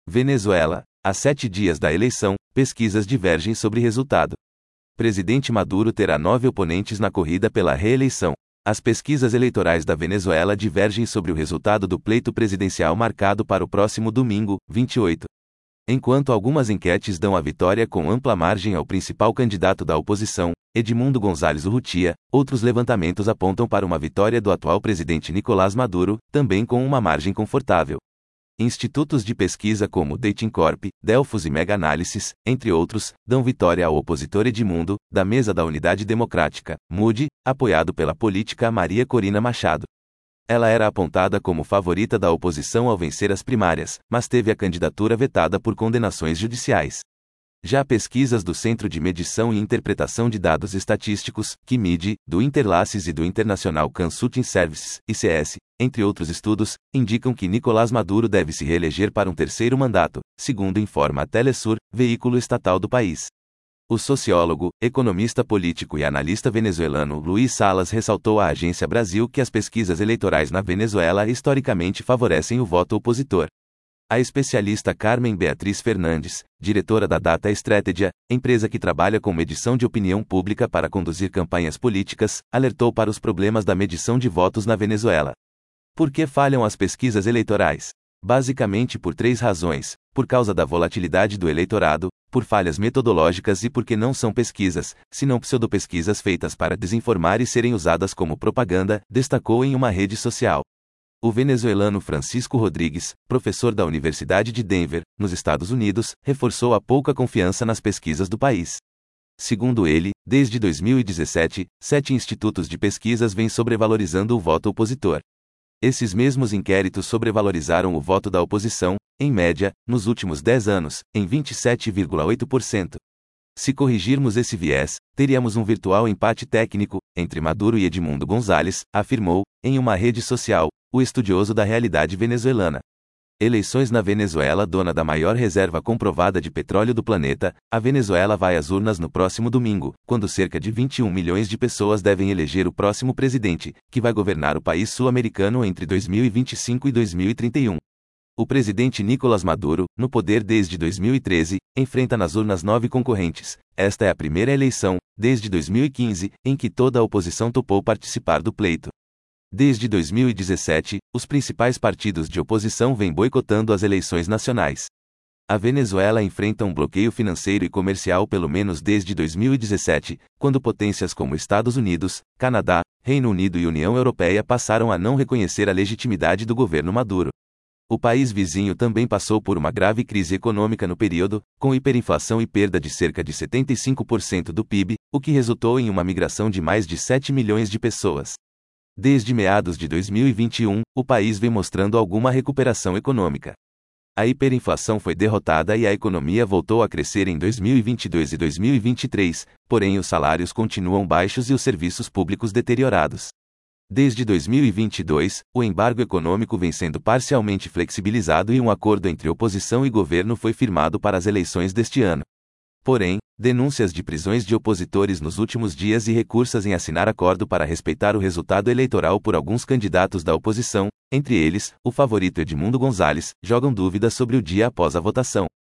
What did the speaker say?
Venezuela, a 7 dias da eleição, pesquisas divergem sobre resultado. Presidente Maduro terá 9 oponentes na corrida pela reeleição. As pesquisas eleitorais da Venezuela divergem sobre o resultado do pleito presidencial marcado para o próximo domingo, 28. Enquanto algumas enquetes dão a vitória com ampla margem ao principal candidato da oposição, Edmundo González Urrutia, outros levantamentos apontam para uma vitória do atual presidente Nicolás Maduro, também com uma margem confortável. Institutos de pesquisa como Datingcorp, Delfos e Mega Análisis, entre outros, dão vitória ao opositor Edmundo, da Mesa da Unidade Democrática, MUD, apoiado pela política Maria Corina Machado. Ela era apontada como favorita da oposição ao vencer as primárias, mas teve a candidatura vetada por condenações judiciais. Já pesquisas do Centro de Medição e Interpretação de Dados Estatísticos, CIMID, do Interlaces e do International Consulting Services, ICS, entre outros estudos, indicam que Nicolás Maduro deve se reeleger para um terceiro mandato, segundo informa a Telesur, veículo estatal do país. O sociólogo, economista político e analista venezuelano Luiz Salas ressaltou à Agência Brasil que as pesquisas eleitorais na Venezuela historicamente favorecem o voto opositor. A especialista Carmen Beatriz Fernandes, diretora da Data Strategia, empresa que trabalha com medição de opinião pública para conduzir campanhas políticas, alertou para os problemas da medição de votos na Venezuela. Por que falham as pesquisas eleitorais? Basicamente por 3 razões: por causa da volatilidade do eleitorado, por falhas metodológicas e porque não são pesquisas, senão pseudopesquisas feitas para desinformar e serem usadas como propaganda, destacou em uma rede social. O venezuelano Francisco Rodrigues, professor da Universidade de Denver, nos Estados Unidos, reforçou a pouca confiança nas pesquisas do país. Segundo ele, desde 2017, 7 institutos de pesquisas vêm sobrevalorizando o voto opositor. Esses mesmos inquéritos sobrevalorizaram o voto da oposição, em média, nos últimos 10 anos, em 27,8%. Se corrigirmos esse viés, teríamos um virtual empate técnico entre Maduro e Edmundo González, afirmou, em uma rede social, o estudioso da realidade venezuelana. Eleições na Venezuela, dona da maior reserva comprovada de petróleo do planeta, a Venezuela vai às urnas no próximo domingo, quando cerca de 21 milhões de pessoas devem eleger o próximo presidente, que vai governar o país sul-americano entre 2025 e 2031. O presidente Nicolás Maduro, no poder desde 2013, enfrenta nas urnas 9 concorrentes. Esta é a primeira eleição, desde 2015, em que toda a oposição topou participar do pleito. Desde 2017, os principais partidos de oposição vêm boicotando as eleições nacionais. A Venezuela enfrenta um bloqueio financeiro e comercial pelo menos desde 2017, quando potências como Estados Unidos, Canadá, Reino Unido e União Europeia passaram a não reconhecer a legitimidade do governo Maduro. O país vizinho também passou por uma grave crise econômica no período, com hiperinflação e perda de cerca de 75% do PIB, o que resultou em uma migração de mais de 7 milhões de pessoas. Desde meados de 2021, o país vem mostrando alguma recuperação econômica. A hiperinflação foi derrotada e a economia voltou a crescer em 2022 e 2023, porém os salários continuam baixos e os serviços públicos deteriorados. Desde 2022, o embargo econômico vem sendo parcialmente flexibilizado e um acordo entre oposição e governo foi firmado para as eleições deste ano. Porém, denúncias de prisões de opositores nos últimos dias e recursos em assinar acordo para respeitar o resultado eleitoral por alguns candidatos da oposição, entre eles, o favorito Edmundo González, jogam dúvidas sobre o dia após a votação.